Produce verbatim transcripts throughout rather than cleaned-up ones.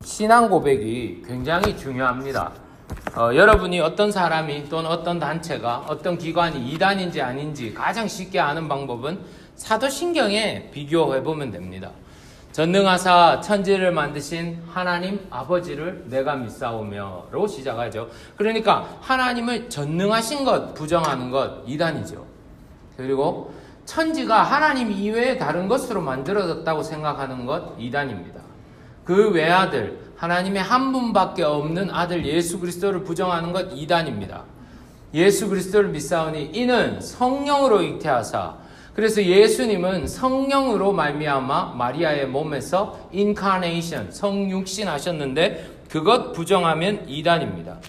신앙 고백이 굉장히 중요합니다. 어, 여러분이 어떤 사람이 또는 어떤 단체가 어떤 기관이 이단인지 아닌지 가장 쉽게 아는 방법은 사도신경에 비교해보면 됩니다. 전능하사 천지를 만드신 하나님 아버지를 내가 믿사오며로 시작하죠. 그러니까 하나님을 전능하신 것 부정하는 것 이단이죠. 그리고 천지가 하나님 이외에 다른 것으로 만들어졌다고 생각하는 것 이단입니다. 그 외아들 하나님의 한 분밖에 없는 아들 예수 그리스도를 부정하는 것 이단입니다. 예수 그리스도를 믿사오니 이는 성령으로 잉태하사, 그래서 예수님은 성령으로 말미암아 마리아의 몸에서 인카네이션, 성육신 하셨는데 그것 부정하면 이단입니다.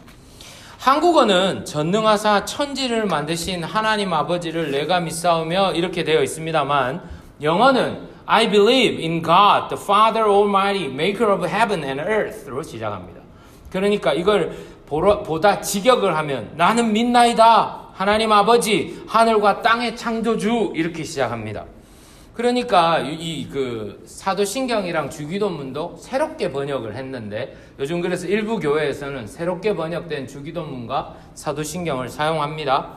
한국어는 전능하사 천지를 만드신 하나님 아버지를 내가 믿사오며 이렇게 되어 있습니다만, 영어는 I believe in God, the Father Almighty, maker of heaven and earth로 시작합니다. 그러니까 이걸 보다 직역을 하면 나는 믿나이다, 하나님 아버지, 하늘과 땅의 창조주, 이렇게 시작합니다. 그러니까 이 그 사도신경이랑 주기도문도 새롭게 번역을 했는데, 요즘 그래서 일부 교회에서는 새롭게 번역된 주기도문과 사도신경을 사용합니다.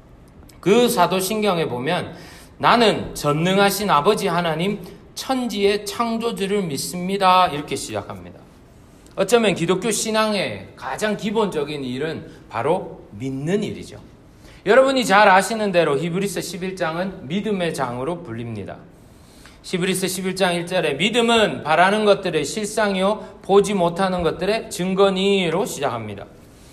그 사도신경에 보면 나는 전능하신 아버지 하나님 천지의 창조주를 믿습니다, 이렇게 시작합니다. 어쩌면 기독교 신앙의 가장 기본적인 일은 바로 믿는 일이죠. 여러분이 잘 아시는 대로 히브리서 십일 장은 믿음의 장으로 불립니다. 히브리서 십일 장 일 절에 믿음은 바라는 것들의 실상이요 보지 못하는 것들의 증거니로 시작합니다.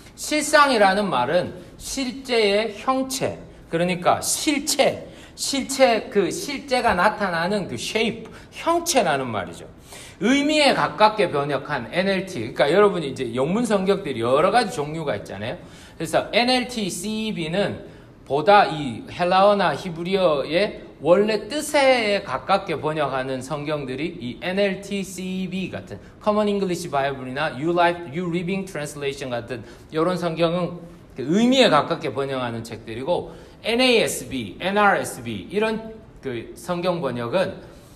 실상이라는 말은 실제의 형체, 그러니까 실체, 실체, 그 실제가 나타나는 그 shape, 형체라는 말이죠. 의미에 가깝게 번역한 엔엘티, 그러니까 여러분이 이제 영문 성격들이 여러 가지 종류가 있잖아요. 그래서 엔엘티, 씨이비는 보다 이 헬라어나 히브리어의 원래 뜻에 가깝게 번역하는 성경들이 이 엔엘티, 씨이비 같은 Common English Bible이나 New Life, New Living Translation 같은 이런 성경은 의미에 가깝게 번역하는 책들이고, 엔에이에스비, 엔알에스비 이런 그 성경 번역은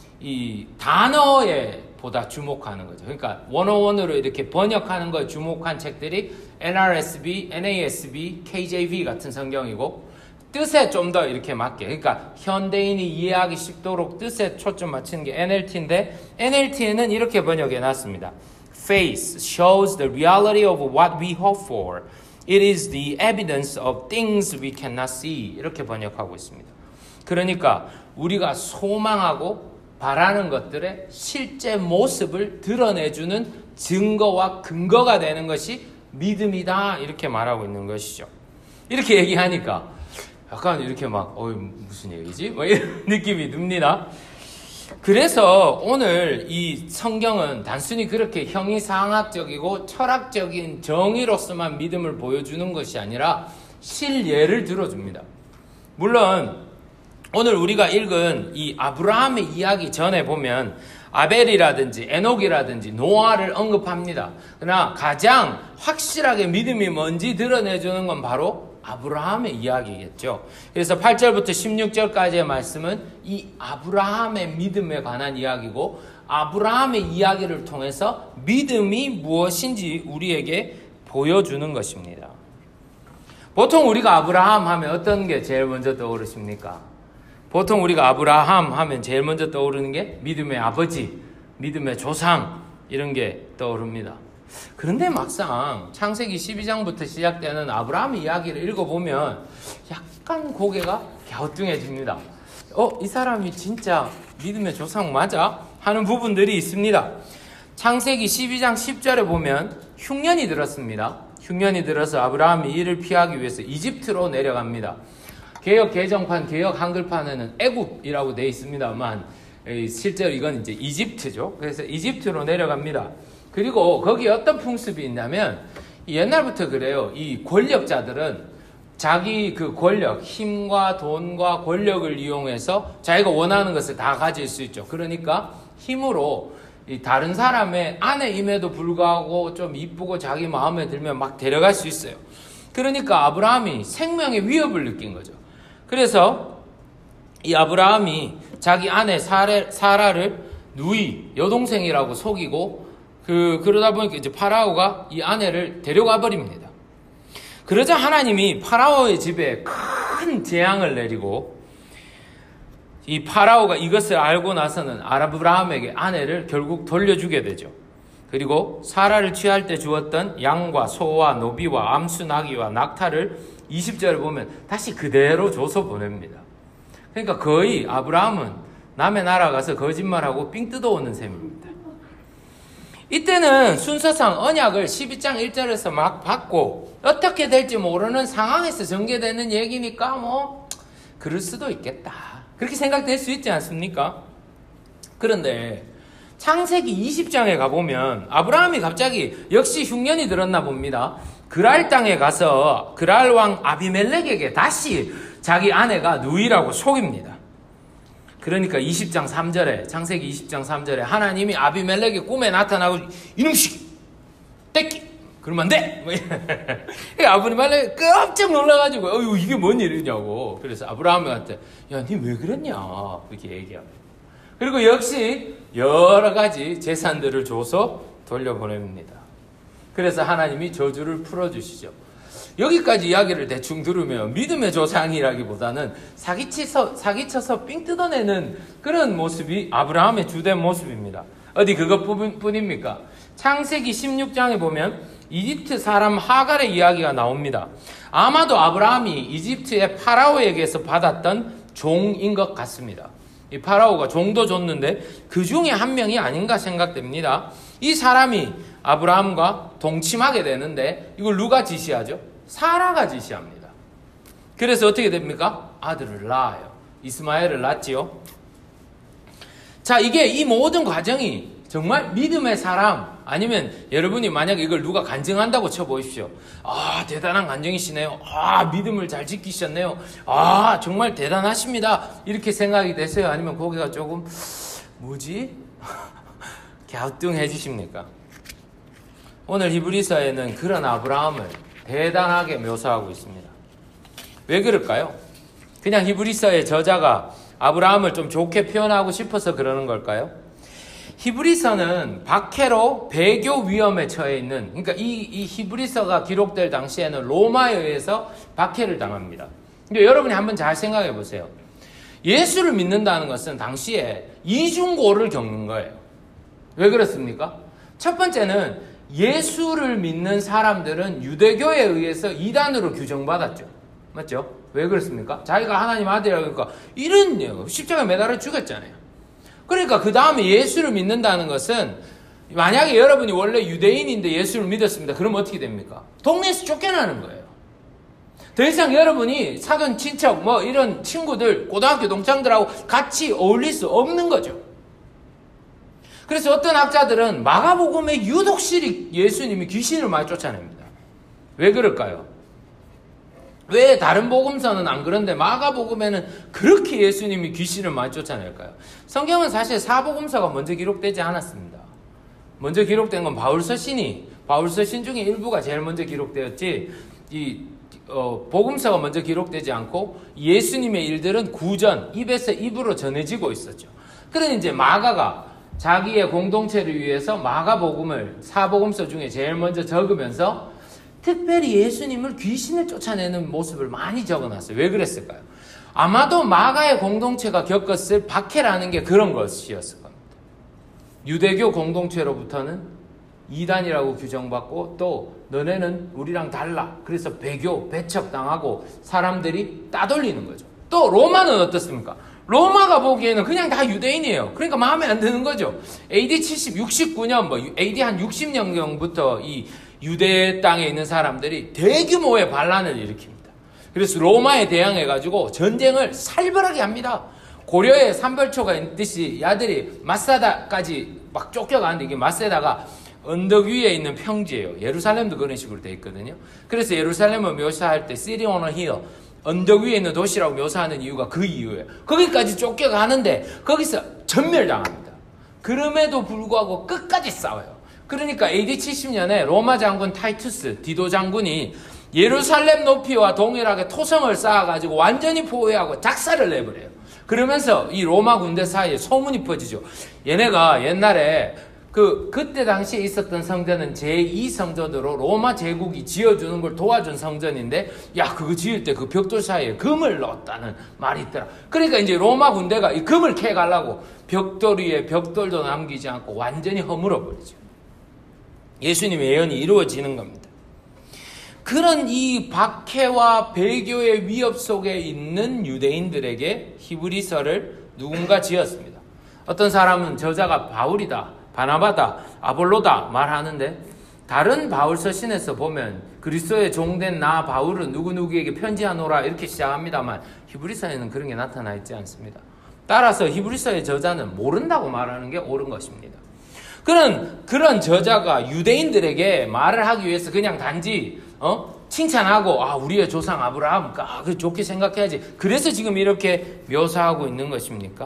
이 단어에 보다 주목하는 거죠. 그러니까 원어원으로 이렇게 번역하는 거에 주목한 책들이 엔알에스비, 엔에이에스비, 케이제이브이 같은 성경이고, 뜻에 좀 더 이렇게 맞게, 그러니까 현대인이 이해하기 쉽도록 뜻에 초점 맞추는 게 엔엘티인데, 엔엘티에는 이렇게 번역해 놨습니다. Faith shows the reality of what we hope for. It is the evidence of things we cannot see. 이렇게 번역하고 있습니다. 그러니까 우리가 소망하고 바라는 것들의 실제 모습을 드러내주는 증거와 근거가 되는 것이 믿음이다, 이렇게 말하고 있는 것이죠. 이렇게 얘기하니까 약간 이렇게 막 어이 무슨 얘기지? 뭐 이런 느낌이 듭니다. 그래서 오늘 이 성경은 단순히 그렇게 형이상학적이고 철학적인 정의로서만 믿음을 보여주는 것이 아니라 실예를 들어줍니다. 물론 오늘 우리가 읽은 이 아브라함의 이야기 전에 보면 아벨이라든지 에녹이라든지 노아를 언급합니다. 그러나 가장 확실하게 믿음이 뭔지 드러내주는 건 바로 아브라함의 이야기겠죠. 그래서 팔 절부터 십육 절까지의 말씀은 이 아브라함의 믿음에 관한 이야기고, 아브라함의 이야기를 통해서 믿음이 무엇인지 우리에게 보여주는 것입니다. 보통 우리가 아브라함 하면 어떤 게 제일 먼저 떠오르십니까? 보통 우리가 아브라함 하면 제일 먼저 떠오르는 게 믿음의 아버지, 믿음의 조상, 이런 게 떠오릅니다. 그런데 막상 창세기 십이 장부터 시작되는 아브라함 이야기를 읽어보면 약간 고개가 갸우뚱해집니다. 어, 이 사람이 진짜 믿음의 조상 맞아? 하는 부분들이 있습니다. 창세기 십이 장 십 절에 보면 흉년이 들었습니다. 흉년이 들어서 아브라함이 이를 피하기 위해서 이집트로 내려갑니다. 개역 개정판, 개역 한글판에는 애굽이라고 되어 있습니다만 실제로 이건 이제 이집트죠. 그래서 이집트로 내려갑니다. 그리고 거기 어떤 풍습이 있냐면 옛날부터 그래요. 이 권력자들은 자기 그 권력, 힘과 돈과 권력을 이용해서 자기가 원하는 것을 다 가질 수 있죠. 그러니까 힘으로 이 다른 사람의 아내임에도 불구하고 좀 이쁘고 자기 마음에 들면 막 데려갈 수 있어요. 그러니까 아브라함이 생명의 위협을 느낀 거죠. 그래서 이 아브라함이 자기 아내 사라, 사라를 누이, 여동생이라고 속이고 그, 그러다 보니까 이제 파라오가 이 아내를 데려가 버립니다. 그러자 하나님이 파라오의 집에 큰 재앙을 내리고 이 파라오가 이것을 알고 나서는 아브라함에게 아내를 결국 돌려주게 되죠. 그리고 사라를 취할 때 주었던 양과 소와 노비와 암수 나귀와 낙타를 이십 절을 보면 다시 그대로 줘서 보냅니다. 그러니까 거의 아브라함은 남의 나라 가서 거짓말하고 삥 뜯어오는 셈입니다. 이때는 순서상 언약을 십이 장 일 절에서 막 받고 어떻게 될지 모르는 상황에서 전개되는 얘기니까 뭐 그럴 수도 있겠다. 그렇게 생각될 수 있지 않습니까? 그런데 창세기 이십 장에 가보면 아브라함이 갑자기 역시 흉년이 들었나 봅니다. 그랄 땅에 가서 그랄 왕 아비멜렉에게 다시 자기 아내가 누이라고 속입니다. 그러니까 이십 장 삼 절에 창세기 이십 장 삼 절에 하나님이 아비멜렉의 꿈에 나타나고 이놈식 떼끼 그러면 안 돼! 아브라함이 깜짝 놀라가지고 어휴 이게 뭔 일이냐고. 그래서 아브라함한테 야 니 왜 그랬냐 그렇게 얘기합니다. 그리고 역시 여러 가지 재산들을 줘서 돌려보냅니다. 그래서 하나님이 저주를 풀어주시죠. 여기까지 이야기를 대충 들으면 믿음의 조상이라기보다는 사기쳐서, 사기쳐서 삥 뜯어내는 그런 모습이 아브라함의 주된 모습입니다. 어디 그것뿐입니까? 창세기 십육 장에 보면 이집트 사람 하갈의 이야기가 나옵니다. 아마도 아브라함이 이집트의 파라오에게서 받았던 종인 것 같습니다. 이 파라오가 종도 줬는데 그 중에 한 명이 아닌가 생각됩니다. 이 사람이 아브라함과 동침하게 되는데 이걸 누가 지시하죠? 사라가 지시합니다. 그래서 어떻게 됩니까? 아들을 낳아요. 이스마엘을 낳지요. 자, 이게 이 모든 과정이 정말 믿음의 사람 아니면 여러분이 만약에 이걸 누가 간증한다고 쳐보십시오. 아 대단한 간증이시네요. 아 믿음을 잘 지키셨네요. 아 정말 대단하십니다. 이렇게 생각이 되세요? 아니면 거기가 조금 뭐지? 갸우뚱해지십니까? 오늘 히브리서에는 그런 아브라함을 대단하게 묘사하고 있습니다. 왜 그럴까요? 그냥 히브리서의 저자가 아브라함을 좀 좋게 표현하고 싶어서 그러는 걸까요? 히브리서는 박해로 배교 위험에 처해 있는, 그러니까 이, 이 히브리서가 기록될 당시에는 로마에 의해서 박해를 당합니다. 근데 여러분이 한번 잘 생각해 보세요. 예수를 믿는다는 것은 당시에 이중고를 겪는 거예요. 왜 그렇습니까? 첫 번째는 예수를 믿는 사람들은 유대교에 의해서 이단으로 규정받았죠. 맞죠? 왜 그렇습니까? 자기가 하나님 아들이라고 하니까 이런 십자가에 매달아 죽였잖아요. 그러니까 그 다음에 예수를 믿는다는 것은 만약에 여러분이 원래 유대인인데 예수를 믿었습니다. 그럼 어떻게 됩니까? 동네에서 쫓겨나는 거예요. 더 이상 여러분이 사돈 친척 뭐 이런 친구들 고등학교 동창들하고 같이 어울릴 수 없는 거죠. 그래서 어떤 학자들은 마가복음에 유독 실히 예수님이 귀신을 많이 쫓아냅니다. 왜 그럴까요? 왜 다른 복음서는 안 그런데 마가복음에는 그렇게 예수님이 귀신을 많이 쫓아낼까요? 성경은 사실 사복음서가 먼저 기록되지 않았습니다. 먼저 기록된 건 바울서신이 바울서신 중에 일부가 제일 먼저 기록되었지 이 어, 복음서가 먼저 기록되지 않고 예수님의 일들은 구전, 입에서 입으로 전해지고 있었죠. 그러니 이제 마가가 자기의 공동체를 위해서 마가복음을 사복음서 중에 제일 먼저 적으면서 특별히 예수님을 귀신을 쫓아내는 모습을 많이 적어놨어요. 왜 그랬을까요? 아마도 마가의 공동체가 겪었을 박해라는 게 그런 것이었을 겁니다. 유대교 공동체로부터는 이단이라고 규정받고 또 너네는 우리랑 달라. 그래서 배교, 배척당하고 사람들이 따돌리는 거죠. 또 로마는 어떻습니까? 로마가 보기에는 그냥 다 유대인이에요. 그러니까 마음에 안 드는 거죠. 에이디 칠십, 육십구 년, 뭐 에이디 한 육십 년경부터 이 유대 땅에 있는 사람들이 대규모의 반란을 일으킵니다. 그래서 로마에 대항해가지고 전쟁을 살벌하게 합니다. 고려에 삼벌초가 있듯이 야들이 마사다까지 막 쫓겨가는데 이게 마세다가 언덕 위에 있는 평지예요. 예루살렘도 그런 식으로 돼 있거든요. 그래서 예루살렘을 묘사할 때 City on a hill, 언덕 위에 있는 도시라고 묘사하는 이유가 그 이유예요. 거기까지 쫓겨가는데 거기서 전멸당합니다. 그럼에도 불구하고 끝까지 싸워요. 그러니까 에이디 칠십 년에 로마 장군 타이투스, 디도 장군이 예루살렘 높이와 동일하게 토성을 쌓아가지고 완전히 포위하고 작사를 내버려요. 그러면서 이 로마 군대 사이에 소문이 퍼지죠. 얘네가 옛날에 그 그때 당시에 있었던 성전은 제이 성전으로 로마 제국이 지어주는 걸 도와준 성전인데, 야 그거 지을 때 그 벽돌 사이에 금을 넣었다는 말이 있더라. 그러니까 이제 로마 군대가 이 금을 캐가려고 벽돌 위에 벽돌도 남기지 않고 완전히 허물어 버리죠. 예수님의 예언이 이루어지는 겁니다. 그런 이 박해와 배교의 위협 속에 있는 유대인들에게 히브리서를 누군가 지었습니다. 어떤 사람은 저자가 바울이다, 바나바다, 아볼로다 말하는데, 다른 바울 서신에서 보면 그리스도의 종된 나 바울은 누구누구에게 편지하노라 이렇게 시작합니다만, 히브리서에는 그런 게 나타나 있지 않습니다. 따라서 히브리서의 저자는 모른다고 말하는 게 옳은 것입니다. 그런 그런 저자가 유대인들에게 말을 하기 위해서 그냥 단지 어? 칭찬하고, 아 우리의 조상 아브라함, 아 그 좋게 생각해야지, 그래서 지금 이렇게 묘사하고 있는 것입니까?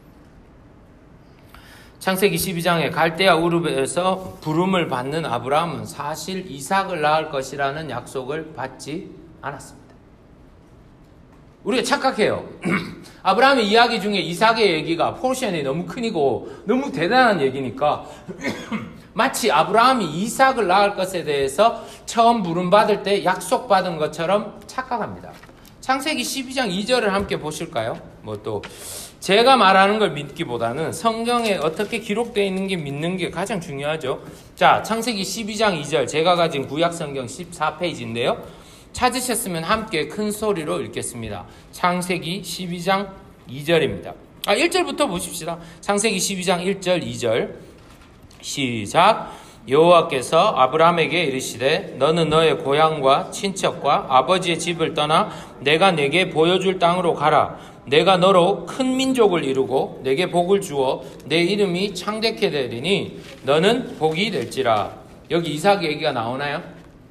창세기 십이 장에 갈대아 우르에서 부름을 받는 아브라함은 사실 이삭을 낳을 것이라는 약속을 받지 않았습니다. 우리가 착각해요. 아브라함의 이야기 중에 이삭의 얘기가 포션이 너무 크고 너무 대단한 얘기니까 마치 아브라함이 이삭을 낳을 것에 대해서 처음 부름받을 때 약속받은 것처럼 착각합니다. 창세기 십이 장 이 절을 함께 보실까요? 뭐 또 제가 말하는 걸 믿기보다는 성경에 어떻게 기록되어 있는 게 믿는 게 가장 중요하죠. 자, 창세기 십이 장 이 절, 제가 가진 구약성경 십사 페이지인데요. 찾으셨으면 함께 큰 소리로 읽겠습니다. 창세기 십이 장 이 절입니다. 아, 일 절부터 보십시다. 창세기 십이 장 일 절, 이 절. 시작. 여호와께서 아브라함에게 이르시되 너는 너의 고향과 친척과 아버지의 집을 떠나 내가 내게 보여줄 땅으로 가라. 내가 너로 큰 민족을 이루고 내게 복을 주어 내 이름이 창대케 되리니 너는 복이 될지라. 여기 이삭 얘기가 나오나요?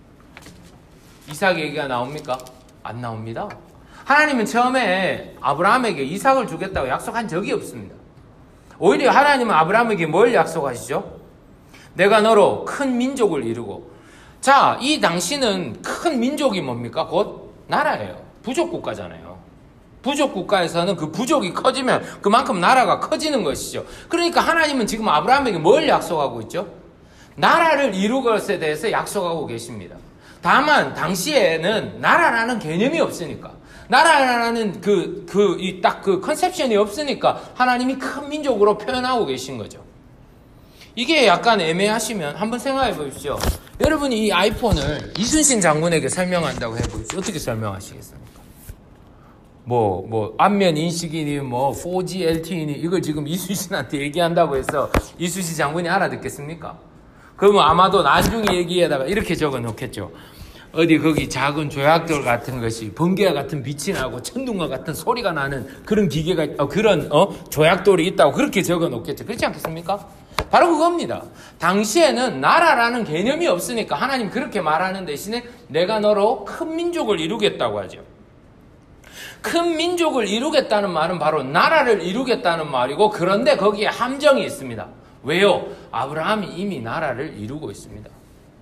이삭 얘기가 나옵니까? 안 나옵니다. 하나님은 처음에 아브라함에게 이삭을 주겠다고 약속한 적이 없습니다. 오히려 하나님은 아브라함에게 뭘 약속하시죠? 내가 너로 큰 민족을 이루고. 자, 이 당시는 큰 민족이 뭡니까? 곧 나라예요. 부족 국가잖아요. 부족 국가에서는 그 부족이 커지면 그만큼 나라가 커지는 것이죠. 그러니까 하나님은 지금 아브라함에게 뭘 약속하고 있죠? 나라를 이룰 것에 대해서 약속하고 계십니다. 다만 당시에는 나라라는 개념이 없으니까, 나라라는 그, 그, 이 딱 그 컨셉션이 없으니까 하나님이 큰 민족으로 표현하고 계신 거죠. 이게 약간 애매하시면 한번 생각해 보십시오. 여러분이 이 아이폰을 이순신 장군에게 설명한다고 해보십시오. 어떻게 설명하시겠습니까? 뭐, 뭐, 안면 인식이니, 뭐, 포지 엘티이니, 이걸 지금 이순신한테 얘기한다고 해서 이순신 장군이 알아듣겠습니까? 그러면 아마도 나중에 얘기에다가 이렇게 적어 놓겠죠. 어디 거기 작은 조약돌 같은 것이 번개와 같은 빛이 나고 천둥과 같은 소리가 나는 그런 기계가, 어, 그런, 어, 조약돌이 있다고 그렇게 적어 놓겠죠. 그렇지 않겠습니까? 바로 그겁니다. 당시에는 나라라는 개념이 없으니까 하나님 그렇게 말하는 대신에 내가 너로 큰 민족을 이루겠다고 하죠. 큰 민족을 이루겠다는 말은 바로 나라를 이루겠다는 말이고, 그런데 거기에 함정이 있습니다. 왜요? 아브라함이 이미 나라를 이루고 있습니다.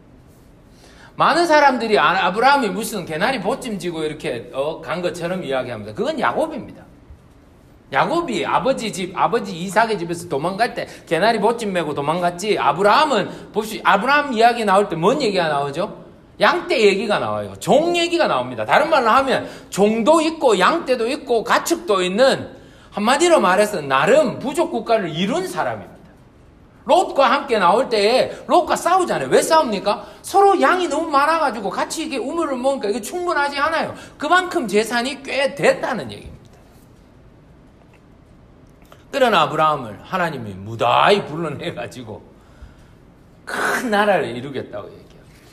많은 사람들이 아브라함이 무슨 개나리 보찜 지고 이렇게 어, 간 것처럼 이야기합니다. 그건 야곱입니다. 야곱이 아버지 집, 아버지 이삭의 집에서 도망갈 때 개나리 보찜 메고 도망갔지, 아브라함은 봅시다. 아브라함 이야기 나올 때 뭔 얘기가 나오죠? 양떼 얘기가 나와요. 종 얘기가 나옵니다. 다른 말로 하면 종도 있고 양떼도 있고 가축도 있는, 한마디로 말해서 나름 부족 국가를 이룬 사람입니다. 롯과 함께 나올 때에 롯과 싸우잖아요. 왜 싸웁니까? 서로 양이 너무 많아가지고 같이 이게 우물을 먹으니까 이게 충분하지 않아요. 그만큼 재산이 꽤 됐다는 얘기입니다. 그런 아브라함을 하나님이 무다히 불러내가지고 큰 나라를 이루겠다고 얘기해요.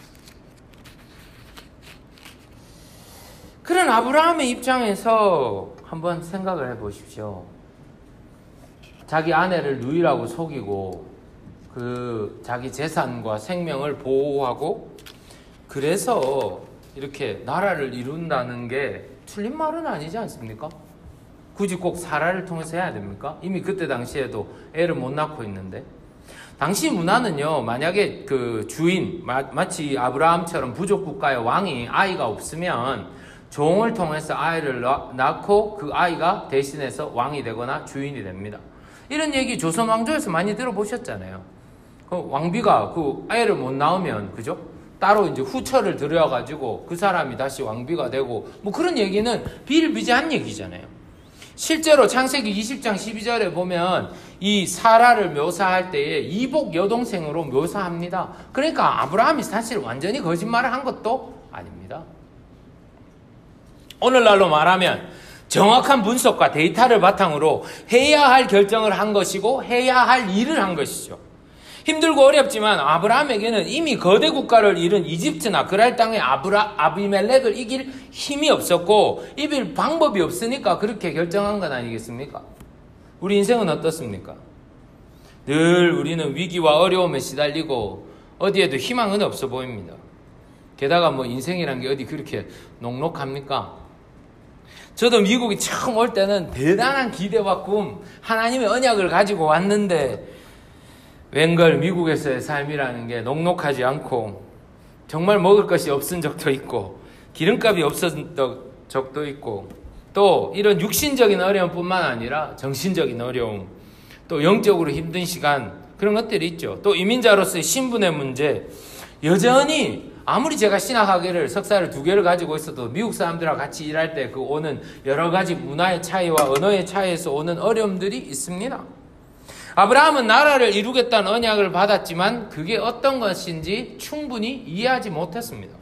그런 아브라함의 입장에서 한번 생각을 해보십시오. 자기 아내를 누이라고 속이고 그 자기 재산과 생명을 보호하고 그래서 이렇게 나라를 이룬다는 게 틀린 말은 아니지 않습니까? 굳이 꼭 사라를 통해서 해야 됩니까? 이미 그때 당시에도 애를 못 낳고 있는데. 당시 문화는요, 만약에 그 주인, 마치 아브라함처럼 부족 국가의 왕이 아이가 없으면 종을 통해서 아이를 낳고 그 아이가 대신해서 왕이 되거나 주인이 됩니다. 이런 얘기 조선 왕조에서 많이 들어보셨잖아요. 그 왕비가 그 애를 못 낳으면, 그죠? 따로 이제 후처를 들여가지고 그 사람이 다시 왕비가 되고, 뭐 그런 얘기는 비일비재한 얘기잖아요. 실제로 창세기 이십 장 십이 절에 보면 이 사라를 묘사할 때에 이복 여동생으로 묘사합니다. 그러니까 아브라함이 사실 완전히 거짓말을 한 것도 아닙니다. 오늘날로 말하면 정확한 분석과 데이터를 바탕으로 해야 할 결정을 한 것이고 해야 할 일을 한 것이죠. 힘들고 어렵지만 아브라함에게는 이미 거대 국가를 잃은 이집트나 그랄 땅의 아브라, 아비멜렉을 이길 힘이 없었고 이길 방법이 없으니까 그렇게 결정한 건 아니겠습니까? 우리 인생은 어떻습니까? 늘 우리는 위기와 어려움에 시달리고 어디에도 희망은 없어 보입니다. 게다가 뭐 인생이란 게 어디 그렇게 녹록합니까? 저도 미국에 처음 올 때는 대단한 기대와 꿈, 하나님의 언약을 가지고 왔는데 웬걸 미국에서의 삶이라는 게 녹록하지 않고 정말 먹을 것이 없은 적도 있고 기름값이 없었던 적도 있고 또 이런 육신적인 어려움뿐만 아니라 정신적인 어려움, 또 영적으로 힘든 시간, 그런 것들이 있죠. 또 이민자로서의 신분의 문제, 여전히 아무리 제가 신학학위를 석사를 두 개를 가지고 있어도 미국 사람들과 같이 일할 때 그 오는 여러 가지 문화의 차이와 언어의 차이에서 오는 어려움들이 있습니다. 아브라함은 나라를 이루겠다는 언약을 받았지만 그게 어떤 것인지 충분히 이해하지 못했습니다.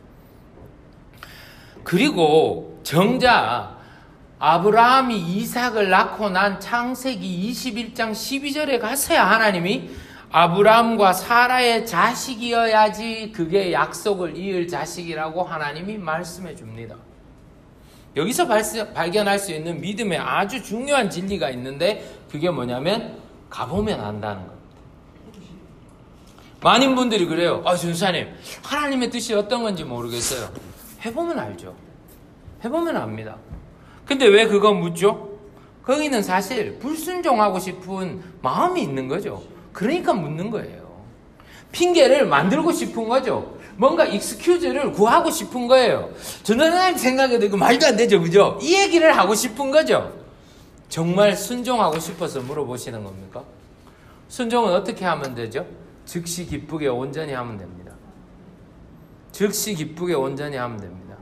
그리고 정작 아브라함이 이삭을 낳고 난 창세기 이십일 장 십이 절에 가서야 하나님이 아브라함과 사라의 자식이어야지 그게 약속을 이을 자식이라고 하나님이 말씀해 줍니다. 여기서 발견할 수 있는 믿음의 아주 중요한 진리가 있는데 그게 뭐냐면 가보면 안다는 겁니다. 많은 분들이 그래요. 아, 전사님, 하나님의 뜻이 어떤 건지 모르겠어요. 해보면 알죠. 해보면 압니다. 근데 왜 그거 묻죠? 거기는 사실 불순종하고 싶은 마음이 있는 거죠. 그러니까 묻는 거예요. 핑계를 만들고 싶은 거죠. 뭔가 익스큐즈를 구하고 싶은 거예요. 전사님 생각에도 이거 말도 안 되죠, 그죠? 이 얘기를 하고 싶은 거죠. 정말 순종하고 싶어서 물어보시는 겁니까? 순종은 어떻게 하면 되죠? 즉시 기쁘게 온전히 하면 됩니다. 즉시 기쁘게 온전히 하면 됩니다.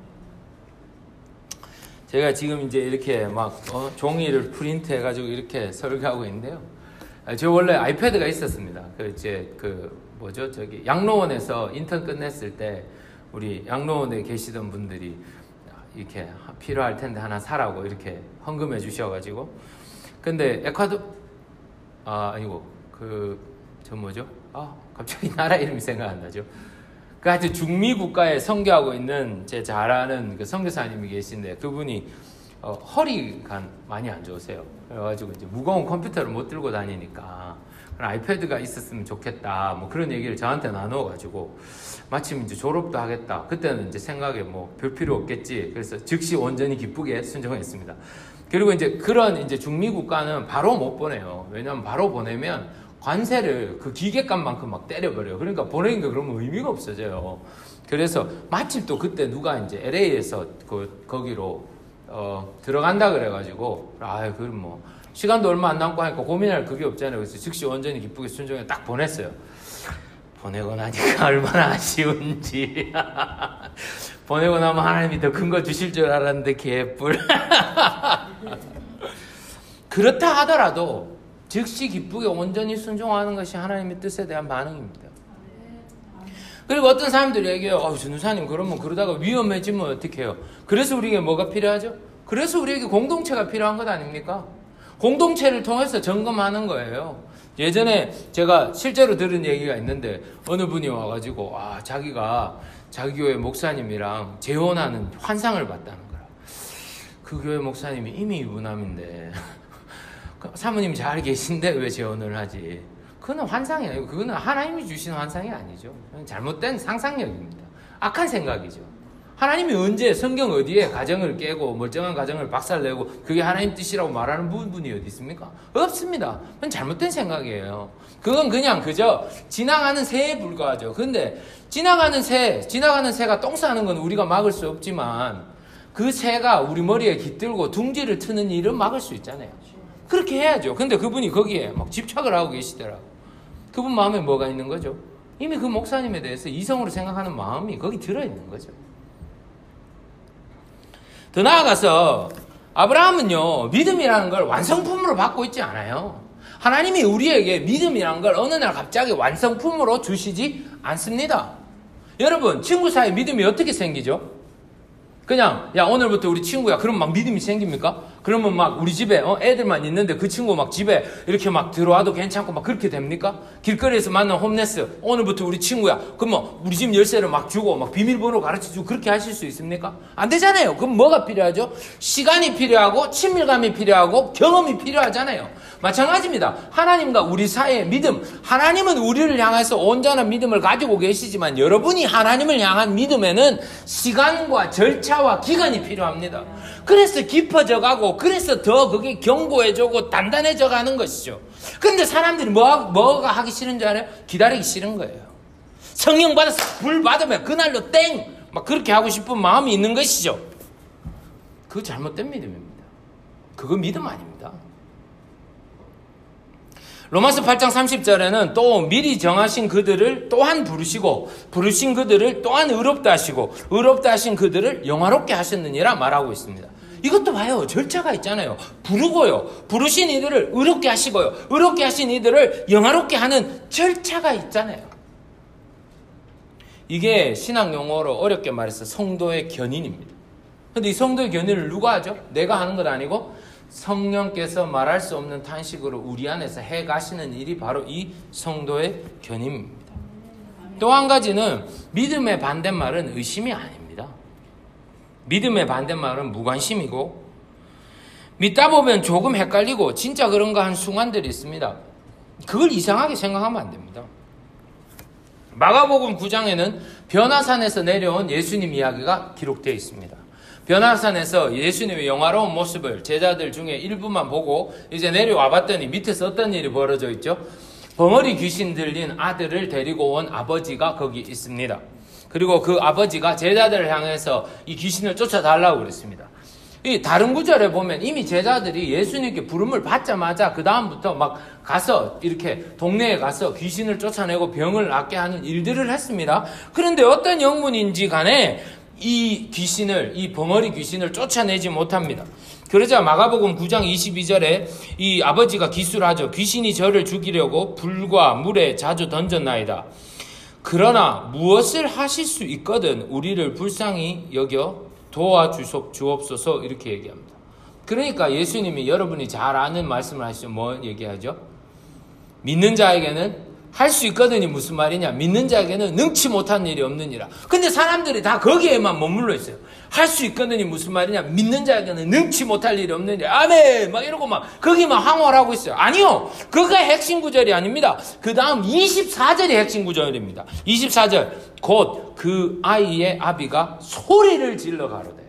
제가 지금 이제 이렇게 막 어, 종이를 프린트 해가지고 이렇게 설계하고 있는데요. 저 원래 아이패드가 있었습니다. 그 이제 그 뭐죠? 저기 양로원에서 인턴 끝냈을 때 우리 양로원에 계시던 분들이 이렇게 필요할 텐데 하나 사라고 이렇게 헌금해 주셔가지고, 근데 에콰도 아 아니고 그 저 뭐죠? 아 갑자기 나라 이름이 생각 안 나죠. 그 하여튼 중미 국가에 선교하고 있는 제 잘 아는 그 선교사님이 계신데 그분이 어, 허리가 많이 안 좋으세요. 그래가지고 이제 무거운 컴퓨터를 못 들고 다니니까 아이패드가 있었으면 좋겠다, 뭐 그런 얘기를 저한테 나눠가지고 마침 이제 졸업도 하겠다. 그때는 이제 생각에 뭐 별 필요 없겠지. 그래서 즉시 온전히 기쁘게 순종했습니다. 그리고 이제 그런 이제 중미 국가는 바로 못 보내요. 왜냐하면 바로 보내면 관세를 그 기계값만큼 막 때려버려요. 그러니까 보내는 게 그러면 의미가 없어져요. 그래서 마침 또 그때 누가 이제 엘에이에서 그 거기로 어, 들어간다 그래가지고 아, 그럼 뭐 시간도 얼마 안 남고 하니까 고민할 그게 없잖아요. 그래서 즉시 온전히 기쁘게 순종해 딱 보냈어요. 보내고 나니까 얼마나 아쉬운지. 보내고 나면 하나님이 더 큰 거 주실 줄 알았는데 개뿔. 그렇다 하더라도 즉시 기쁘게 온전히 순종하는 것이 하나님의 뜻에 대한 반응입니다. 그리고 어떤 사람들이 얘기해요. 어, 전도사님 그러면 그러다가 위험해지면 어떻게 해요? 그래서 우리에게 뭐가 필요하죠? 그래서 우리에게 공동체가 필요한 것 아닙니까? 공동체를 통해서 점검하는 거예요. 예전에 제가 실제로 들은 얘기가 있는데 어느 분이 와가지고 아 자기가 자기 교회 목사님이랑 재혼하는 환상을 봤다는 거야. 그 교회 목사님이 이미 유부남인데 사모님이 잘 계신데 왜 재혼을 하지? 그건 환상이 아니고 그거는 하나님이 주신 환상이 아니죠. 잘못된 상상력입니다. 악한 생각이죠. 하나님이 언제 성경 어디에 가정을 깨고 멀쩡한 가정을 박살내고 그게 하나님 뜻이라고 말하는 부분이 어디 있습니까? 없습니다. 그건 잘못된 생각이에요. 그건 그냥 그저 지나가는 새에 불과하죠. 근데 지나가는 새, 지나가는 새가 똥 싸는 건 우리가 막을 수 없지만 그 새가 우리 머리에 깃들고 둥지를 트는 일은 막을 수 있잖아요. 그렇게 해야죠. 근데 그분이 거기에 막 집착을 하고 계시더라고. 그분 마음에 뭐가 있는 거죠? 이미 그 목사님에 대해서 이성으로 생각하는 마음이 거기 들어있는 거죠. 더 나아가서 아브라함은요, 믿음이라는 걸 완성품으로 받고 있지 않아요. 하나님이 우리에게 믿음이라는 걸 어느 날 갑자기 완성품으로 주시지 않습니다. 여러분, 친구 사이에 믿음이 어떻게 생기죠? 그냥 야 오늘부터 우리 친구야 그럼 막 믿음이 생깁니까? 그러면 막 우리 집에 어, 애들만 있는데 그 친구 막 집에 이렇게 막 들어와도 괜찮고 막 그렇게 됩니까? 길거리에서 만난 홈레스 오늘부터 우리 친구야 그럼 우리 집 열쇠를 막 주고 막 비밀번호 가르쳐주고 그렇게 하실 수 있습니까? 안 되잖아요. 그럼 뭐가 필요하죠? 시간이 필요하고 친밀감이 필요하고 경험이 필요하잖아요. 마찬가지입니다. 하나님과 우리 사이의 믿음, 하나님은 우리를 향해서 온전한 믿음을 가지고 계시지만 여러분이 하나님을 향한 믿음에는 시간과 절차와 기간이 필요합니다. 그래서 깊어져 가고 그래서 더 그게 견고해지고 단단해져 가는 것이죠. 그런데 사람들이 뭐, 뭐가 하기 싫은 줄 알아요? 기다리기 싫은 거예요. 성령 받아서 불 받으면 그날로 땡! 막 그렇게 하고 싶은 마음이 있는 것이죠. 그거 잘못된 믿음입니다. 그거 믿음 아닙니다. 로마서 팔 장 삼십 절에는 또 미리 정하신 그들을 또한 부르시고 부르신 그들을 또한 의롭다 하시고 의롭다 하신 그들을 영화롭게 하셨느니라 말하고 있습니다. 이것도 봐요. 절차가 있잖아요. 부르고요. 부르신 이들을 의롭게 하시고요. 의롭게 하신 이들을 영화롭게 하는 절차가 있잖아요. 이게 신학 용어로 어렵게 말해서 성도의 견인입니다. 근데 이 성도의 견인을 누가 하죠? 내가 하는 건 아니고 성령께서 말할 수 없는 탄식으로 우리 안에서 해 가시는 일이 바로 이 성도의 견인입니다. 또 한 가지는 믿음의 반대말은 의심이 아닙니다. 믿음의 반대말은 무관심이고 믿다 보면 조금 헷갈리고 진짜 그런가 한 순간들이 있습니다. 그걸 이상하게 생각하면 안 됩니다. 마가복음 구 장에는 변화산에서 내려온 예수님 이야기가 기록되어 있습니다. 변화산에서 예수님의 영화로운 모습을 제자들 중에 일부만 보고 이제 내려와 봤더니 밑에서 어떤 일이 벌어져 있죠? 벙어리 귀신 들린 아들을 데리고 온 아버지가 거기 있습니다. 그리고 그 아버지가 제자들을 향해서 이 귀신을 쫓아달라고 그랬습니다. 이 다른 구절에 보면 이미 제자들이 예수님께 부름을 받자마자 그 다음부터 막 가서 이렇게 동네에 가서 귀신을 쫓아내고 병을 낫게 하는 일들을 했습니다. 그런데 어떤 영문인지 간에 이 귀신을, 이 벙어리 귀신을 쫓아내지 못합니다. 그러자 마가복음 구 장 이십이 절에 이 아버지가 기술하죠. 귀신이 저를 죽이려고 불과 물에 자주 던졌나이다. 그러나 무엇을 하실 수 있거든 우리를 불쌍히 여겨 도와주옵소서 이렇게 얘기합니다. 그러니까 예수님이 여러분이 잘 아는 말씀을 하시죠. 뭐 얘기하죠? 믿는 자에게는 할 수 있거든이 무슨 말이냐? 믿는 자에게는 능치 못한 일이 없느니라. 근데 사람들이 다 거기에만 머물러 있어요. 할 수 있거든이 무슨 말이냐? 믿는 자에게는 능치 못할 일이 없느니라. 아멘! 막 이러고 막 거기만 항월하고 있어요. 아니요! 그가 핵심 구절이 아닙니다. 그 다음 이십사 절이 핵심 구절입니다. 이십사 절 곧 그 아이의 아비가 소리를 질러 가로되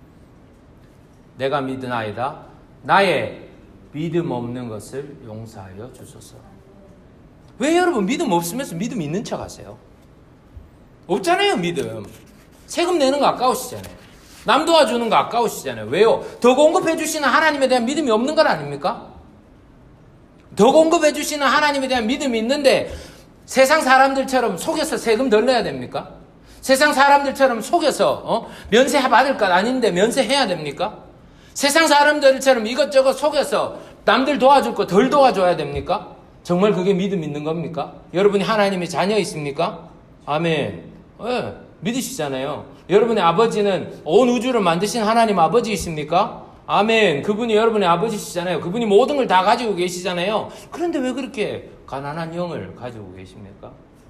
내가 믿으나이다. 나의 믿음 없는 것을 용서하여 주소서. 왜 여러분 믿음 없으면서 믿음 있는 척 하세요? 없잖아요. 믿음. 세금 내는 거 아까우시잖아요. 남 도와주는 거 아까우시잖아요. 왜요? 더 공급해 주시는 하나님에 대한 믿음이 없는 건 아닙니까? 더 공급해 주시는 하나님에 대한 믿음이 있는데 세상 사람들처럼 속여서 세금 덜 내야 됩니까? 세상 사람들처럼 속여서 어? 면세 받을 것 아닌데 면세해야 됩니까? 세상 사람들처럼 이것저것 속여서 남들 도와줄 거 덜 도와줘야 됩니까? 정말 그게 믿음 있는 겁니까? 여러분이 하나님의 자녀 있습니까? 아멘. 네, 믿으시잖아요. 여러분의 아버지는 온 우주를 만드신 하나님 아버지이십니까? 아멘. 그분이 여러분의 아버지시잖아요. 그분이 모든 걸 다 가지고 계시잖아요. 그런데 왜 그렇게 가난한 영을 가지고 계십니까?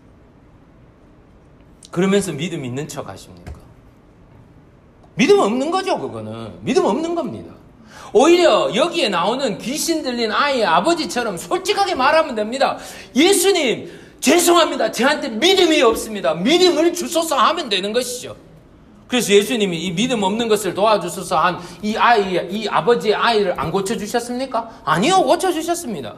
그러면서 믿음 있는 척 하십니까? 믿음 없는 거죠, 그거는. 믿음 없는 겁니다. 오히려 여기에 나오는 귀신 들린 아이의 아버지처럼 솔직하게 말하면 됩니다. 예수님, 죄송합니다. 저한테 믿음이 없습니다. 믿음을 주소서 하면 되는 것이죠. 그래서 예수님이 이 믿음 없는 것을 도와주소서 한 이 아이, 이 아버지의 아이를 안 고쳐주셨습니까? 아니요, 고쳐주셨습니다.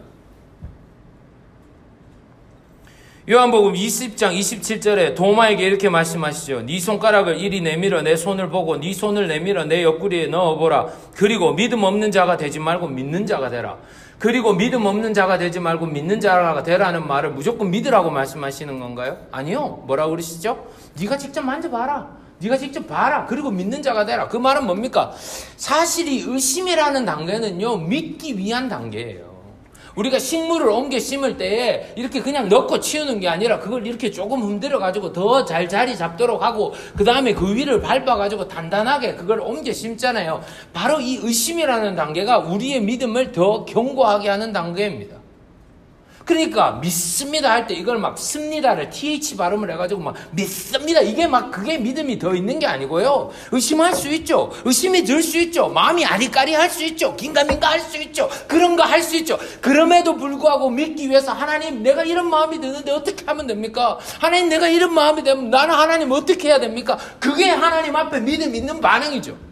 요한복음 이십 장 이십칠 절에 도마에게 이렇게 말씀하시죠. 네 손가락을 이리 내밀어 내 손을 보고 네 손을 내밀어 내 옆구리에 넣어보라. 그리고 믿음 없는 자가 되지 말고 믿는 자가 되라. 그리고 믿음 없는 자가 되지 말고 믿는 자가 되라는 말을 무조건 믿으라고 말씀하시는 건가요? 아니요. 뭐라고 그러시죠? 네가 직접 만져봐라. 네가 직접 봐라. 그리고 믿는 자가 되라. 그 말은 뭡니까? 사실 이 의심이라는 단계는요, 믿기 위한 단계예요. 우리가 식물을 옮겨 심을 때에 이렇게 그냥 넣고 치우는 게 아니라 그걸 이렇게 조금 흔들어 가지고 더 잘 자리 잡도록 하고 그 다음에 그 위를 밟아 가지고 단단하게 그걸 옮겨 심잖아요. 바로 이 의심이라는 단계가 우리의 믿음을 더 견고하게 하는 단계입니다. 그러니까 믿습니다 할 때 이걸 막 습니다를 th 발음을 해가지고 막 믿습니다 이게 막 그게 믿음이 더 있는 게 아니고요. 의심할 수 있죠. 의심이 들 수 있죠. 마음이 아리까리 할 수 있죠. 긴가민가 할 수 있죠. 그런 거 할 수 있죠. 그럼에도 불구하고 믿기 위해서 하나님 내가 이런 마음이 드는데 어떻게 하면 됩니까? 하나님 내가 이런 마음이 되면 나는 하나님 어떻게 해야 됩니까? 그게 하나님 앞에 믿음 있는 반응이죠.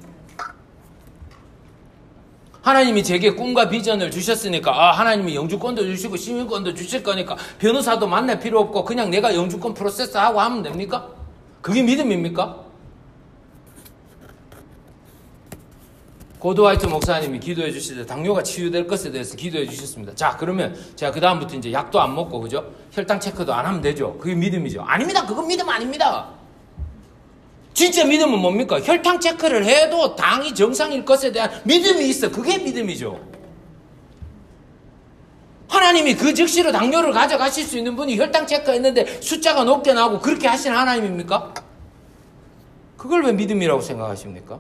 하나님이 제게 꿈과 비전을 주셨으니까 아 하나님이 영주권도 주시고 시민권도 주실 거니까 변호사도 만날 필요 없고 그냥 내가 영주권 프로세스하고 하면 됩니까? 그게 믿음입니까? 고드와이트 목사님이 기도해 주실 때 당뇨가 치유될 것에 대해서 기도해 주셨습니다. 자 그러면 제가 그 다음부터 이제 약도 안 먹고 그죠? 혈당 체크도 안 하면 되죠. 그게 믿음이죠. 아닙니다. 그건 믿음 아닙니다. 진짜 믿음은 뭡니까? 혈당 체크를 해도 당이 정상일 것에 대한 믿음이 있어. 그게 믿음이죠. 하나님이 그 즉시로 당뇨를 가져가실 수 있는 분이 혈당 체크했는데 숫자가 높게 나오고 그렇게 하시는 하나님입니까? 그걸 왜 믿음이라고 생각하십니까?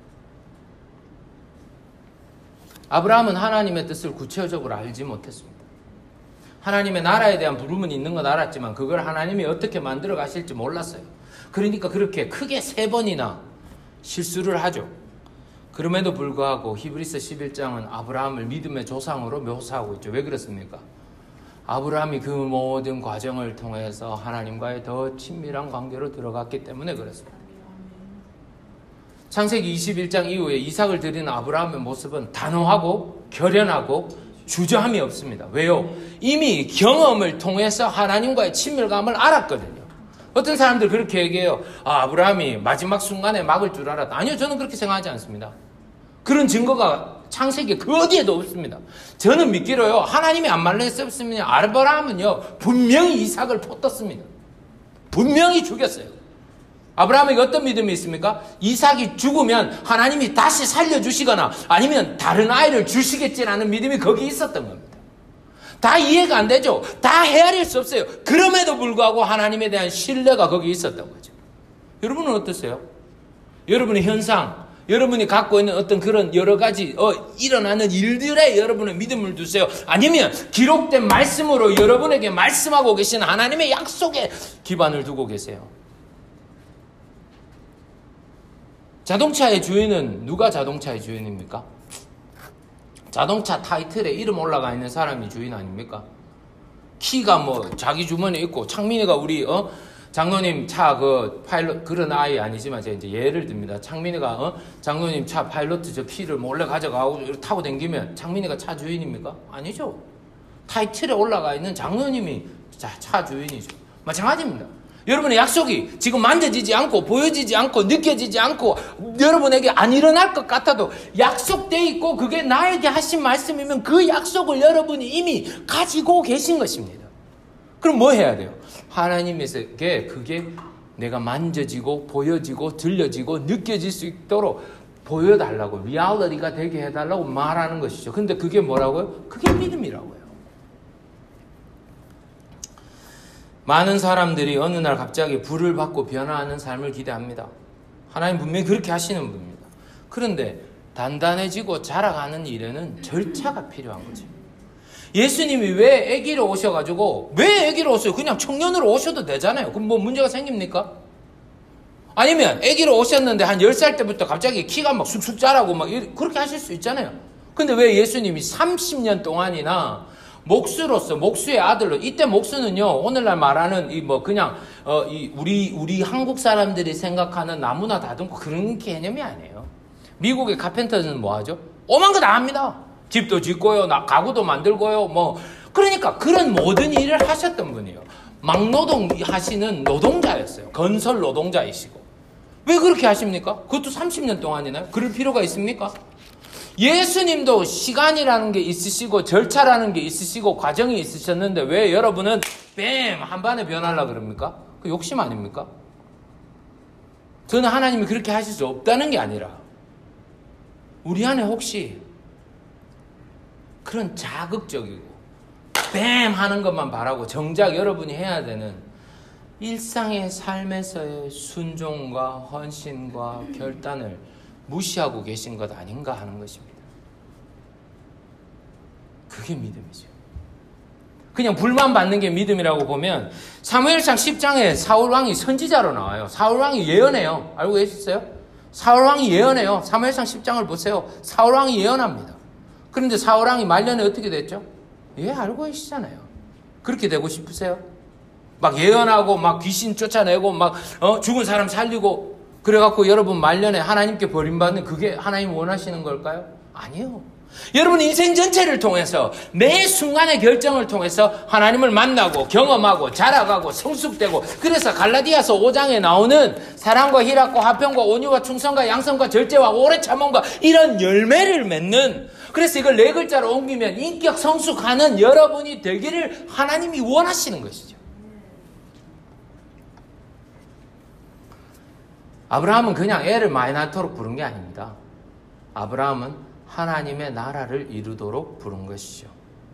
아브라함은 하나님의 뜻을 구체적으로 알지 못했습니다. 하나님의 나라에 대한 부름은 있는 건 알았지만 그걸 하나님이 어떻게 만들어 가실지 몰랐어요. 그러니까 그렇게 크게 세 번이나 실수를 하죠. 그럼에도 불구하고 히브리서 십일 장은 아브라함을 믿음의 조상으로 묘사하고 있죠. 왜 그렇습니까? 아브라함이 그 모든 과정을 통해서 하나님과의 더 친밀한 관계로 들어갔기 때문에 그렇습니다. 창세기 이십일 장 이후에 이삭을 드리는 아브라함의 모습은 단호하고 결연하고 주저함이 없습니다. 왜요? 이미 경험을 통해서 하나님과의 친밀감을 알았거든요. 어떤 사람들 그렇게 얘기해요. 아, 아브라함이 마지막 순간에 막을 줄 알았다. 아니요, 저는 그렇게 생각하지 않습니다. 그런 증거가 창세기 그 어디에도 없습니다. 저는 믿기로요, 하나님이 안 말렸으면 아브라함은요 분명히 이삭을 포떴습니다. 분명히 죽였어요. 아브라함에게 어떤 믿음이 있습니까? 이삭이 죽으면 하나님이 다시 살려주시거나 아니면 다른 아이를 주시겠지라는 믿음이 거기 있었던 겁니다. 다 이해가 안 되죠. 다 헤아릴 수 없어요. 그럼에도 불구하고 하나님에 대한 신뢰가 거기 있었던 거죠. 여러분은 어떠세요? 여러분의 현상, 여러분이 갖고 있는 어떤 그런 여러 가지 어, 일어나는 일들에 여러분의 믿음을 두세요. 아니면 기록된 말씀으로 여러분에게 말씀하고 계신 하나님의 약속에 기반을 두고 계세요. 자동차의 주인은 누가 자동차의 주인입니까? 자동차 타이틀에 이름 올라가 있는 사람이 주인 아닙니까? 키가 뭐 자기 주머니에 있고 창민이가 우리 어 장로님 차 그 파일럿 그런 아이 아니지만 제가 이제 예를 듭니다. 창민이가 어 장로님 차 파일럿 저 키를 몰래 가져가고 타고 다니면 창민이가 차 주인입니까? 아니죠. 타이틀에 올라가 있는 장로님이 자, 차 주인이죠. 마찬가지입니다. 여러분의 약속이 지금 만져지지 않고 보여지지 않고 느껴지지 않고 여러분에게 안 일어날 것 같아도 약속돼 있고 그게 나에게 하신 말씀이면 그 약속을 여러분이 이미 가지고 계신 것입니다. 그럼 뭐 해야 돼요? 하나님에게 그게 내가 만져지고 보여지고 들려지고 느껴질 수 있도록 보여달라고 리얼리티가 되게 해달라고 말하는 것이죠. 근데 그게 뭐라고요? 그게 믿음이라고요. 많은 사람들이 어느 날 갑자기 불을 받고 변화하는 삶을 기대합니다. 하나님 분명히 그렇게 하시는 분입니다. 그런데 단단해지고 자라가는 일에는 절차가 필요한 거죠. 예수님이 왜 아기로 오셔가지고 왜 아기로 오세요? 그냥 청년으로 오셔도 되잖아요. 그럼 뭐 문제가 생깁니까? 아니면 아기로 오셨는데 한 열 살 때부터 갑자기 키가 막 쑥쑥 자라고 막 그렇게 하실 수 있잖아요. 근데 왜 예수님이 삼십 년 동안이나 목수로서 목수의 아들로 이때 목수는요 오늘날 말하는 이 뭐 그냥 어 이 우리 우리 한국 사람들이 생각하는 나무나 다듬고 그런 개념이 아니에요. 미국의 카펜터는 뭐 하죠? 오만 거 다 합니다. 집도 짓고요, 나 가구도 만들고요, 뭐 그러니까 그런 모든 일을 하셨던 분이에요. 막노동 하시는 노동자였어요. 건설 노동자이시고 왜 그렇게 하십니까? 그것도 삼십 년 동안이나요? 그럴 필요가 있습니까? 예수님도 시간이라는 게 있으시고 절차라는 게 있으시고 과정이 있으셨는데 왜 여러분은 뱀 한번에 변하려고 그럽니까? 그 욕심 아닙니까? 저는 하나님이 그렇게 하실 수 없다는 게 아니라 우리 안에 혹시 그런 자극적이고 뱀 하는 것만 바라고 정작 여러분이 해야 되는 일상의 삶에서의 순종과 헌신과 결단을 무시하고 계신 것 아닌가 하는 것입니다. 그게 믿음이죠. 그냥 불만 받는 게 믿음이라고 보면 사무엘상 십 장에 사울왕이 선지자로 나와요. 사울왕이 예언해요. 알고 계셨어요? 사울왕이 예언해요. 사무엘상 십 장을 보세요. 사울왕이 예언합니다. 그런데 사울왕이 말년에 어떻게 됐죠? 예, 알고 계시잖아요. 그렇게 되고 싶으세요? 막 예언하고 막 귀신 쫓아내고 막 어, 죽은 사람 살리고 그래갖고 여러분 말년에 하나님께 버림받는 그게 하나님 원하시는 걸까요? 아니요. 여러분 인생 전체를 통해서 매 순간의 결정을 통해서 하나님을 만나고 경험하고 자라가고 성숙되고 그래서 갈라디아서 오 장에 나오는 사랑과 희락과 화평과 온유와 충성과 양성과 절제와 오래 참음과 이런 열매를 맺는 그래서 이걸 네 글자로 옮기면 인격 성숙하는 여러분이 되기를 하나님이 원하시는 것이죠. 아브라함은 그냥 애를 많이 낳도록 부른 게 아닙니다. 아브라함은 하나님의 나라를 이루도록 부른 것이죠.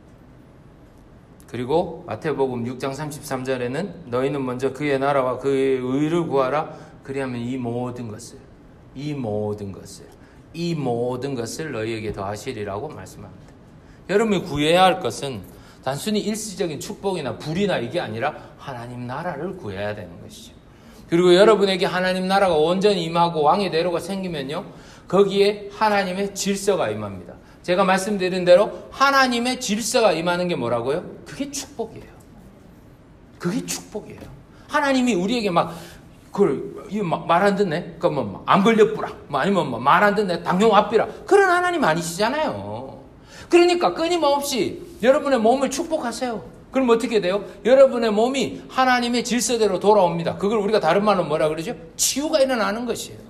그리고 마태복음 육 장 삼십삼 절에는 너희는 먼저 그의 나라와 그의 의를 구하라. 그리하면 이 모든 것을 이 모든 것을 이 모든 것을 너희에게 더하시리라고 말씀합니다. 여러분이 구해야 할 것은 단순히 일시적인 축복이나 불이나 이게 아니라 하나님 나라를 구해야 되는 것이죠. 그리고 여러분에게 하나님 나라가 온전히 임하고 왕의 대로가 생기면요. 거기에 하나님의 질서가 임합니다. 제가 말씀드린 대로 하나님의 질서가 임하는 게 뭐라고요? 그게 축복이에요. 그게 축복이에요. 하나님이 우리에게 막 말 안 듣네? 그러면 안 걸려뿌라. 아니면 말 안 듣네? 당뇨 앞비라. 그런 하나님 아니시잖아요. 그러니까 끊임없이 여러분의 몸을 축복하세요. 그럼 어떻게 돼요? 여러분의 몸이 하나님의 질서대로 돌아옵니다. 그걸 우리가 다른 말로 뭐라 그러죠? 치유가 일어나는 것이에요.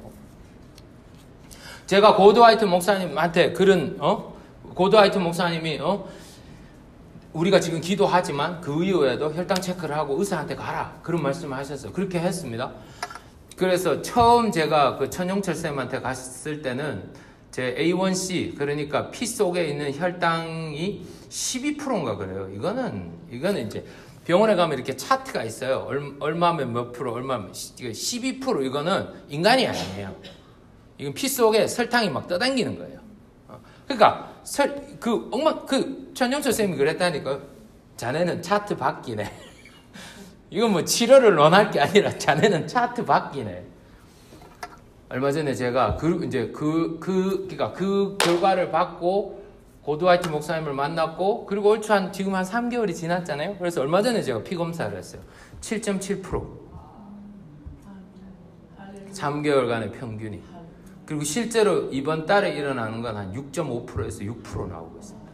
제가 고드와이트 목사님한테 그런 어? 고드와이트 목사님이 어? 우리가 지금 기도하지만 그 이후에도 혈당 체크를 하고 의사한테 가라. 그런 말씀을 하셨어요. 그렇게 했습니다. 그래서 처음 제가 그 천용철 쌤한테 갔을 때는 제 에이 원 씨 그러니까 피 속에 있는 혈당이 십이 퍼센트인가 그래요. 이거는 이거는 이제 병원에 가면 이렇게 차트가 있어요. 얼, 얼마면 몇 프로, 얼마면 십이 퍼센트 이거는 인간이 아니에요. 이건 피 속에 설탕이 막 떠당기는 거예요. 그러니까 설, 그 엉망 그 천영철 쌤이 그랬다니까요. 자네는 차트 바뀌네. 이건 뭐 치료를 논할 게 아니라 자네는 차트 바뀌네. 얼마 전에 제가 그 이제 그 그 그러니까 그 결과를 받고 고드와이트 목사님을 만났고 그리고 얼추 한 지금 한 삼 개월이 지났잖아요. 그래서 얼마 전에 제가 피 검사를 했어요. 칠 점 칠 퍼센트. 삼 개월간의 평균이. 그리고 실제로 이번 달에 일어나는 건 한 육 점 오 퍼센트에서 육 퍼센트 나오고 있습니다.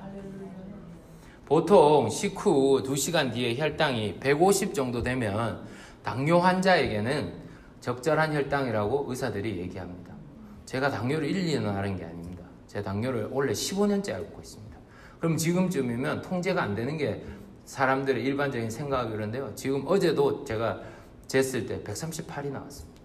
보통 식후 두 시간 뒤에 혈당이 백오십 정도 되면 당뇨 환자에게는 적절한 혈당이라고 의사들이 얘기합니다. 제가 당뇨를 일, 이 년 앓은 게 아닙니다. 제 당뇨를 원래 십오 년째 앓고 있습니다. 그럼 지금쯤이면 통제가 안 되는 게 사람들의 일반적인 생각이 그런데요. 지금 어제도 제가 쟀을 때 백삼십팔이 나왔습니다.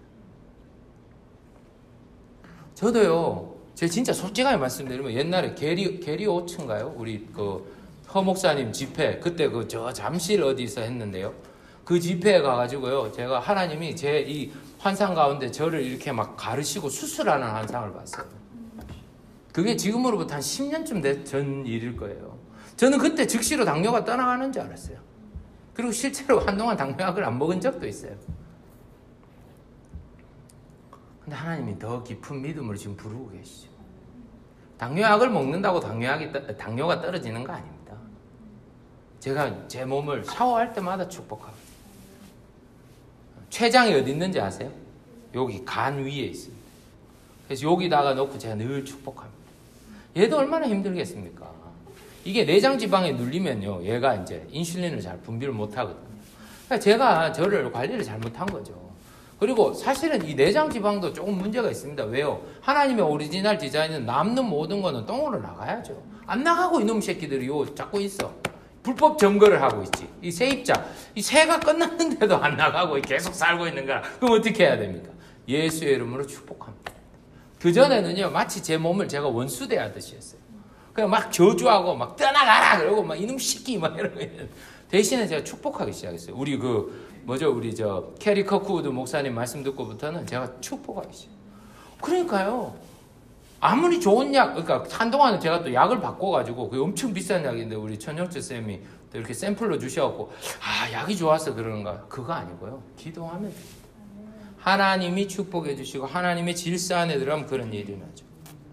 저도요, 제가 진짜 솔직하게 말씀드리면 옛날에 게리, 게리 오츠인가요? 우리 그 허 목사님 집회, 그때 그 저 잠실 어디서 했는데요. 그 집회에 가가지고요, 제가 하나님이 제 이 환상 가운데 저를 이렇게 막 가르치고 수술하는 환상을 봤어요. 그게 지금으로부터 한 십 년쯤 전 일일 거예요. 저는 그때 즉시로 당뇨가 떠나가는 줄 알았어요. 그리고 실제로 한동안 당뇨약을 안 먹은 적도 있어요. 근데 하나님이 더 깊은 믿음으로 지금 부르고 계시죠. 당뇨약을 먹는다고 당뇨약이, 당뇨가 떨어지는 거 아닙니다. 제가 제 몸을 샤워할 때마다 축복하고. 췌장이 어디 있는지 아세요? 여기 간 위에 있습니다. 그래서 여기다가 넣고 제가 늘 축복합니다. 얘도 얼마나 힘들겠습니까? 이게 내장 지방에 눌리면요, 얘가 이제 인슐린을 잘 분비를 못 하거든요. 그러니까 제가 저를 관리를 잘못한 거죠. 그리고 사실은 이 내장 지방도 조금 문제가 있습니다. 왜요? 하나님의 오리지널 디자인은 남는 모든 거는 똥으로 나가야죠. 안 나가고 이놈 새끼들이 요 잡고 있어. 불법 점거를 하고 있지. 이 세입자, 이 세가 끝났는데도 안 나가고 계속 살고 있는 거라. 그럼 어떻게 해야 됩니까? 예수의 이름으로 축복합니다. 그전에는요, 마치 제 몸을 제가 원수대하듯이 했어요. 그냥 막 저주하고 막 떠나가라! 그러고 막 이놈 새끼 막 이러고 있는. 대신에 제가 축복하기 시작했어요. 우리 그, 뭐죠, 우리 저, 캐리 커크우드 목사님 말씀 듣고부터는 제가 축복하기 시작했어요. 그러니까요, 아무리 좋은 약, 그러니까 한동안은 제가 또 약을 바꿔가지고, 그게 엄청 비싼 약인데, 우리 천영철 쌤이 또 이렇게 샘플로 주셔갖고, 아, 약이 좋아서 그러는가. 그거 아니고요. 기도하면 됩니다. 하나님이 축복해 주시고, 하나님의 질서 안에 들어가면 그런 일이 나죠.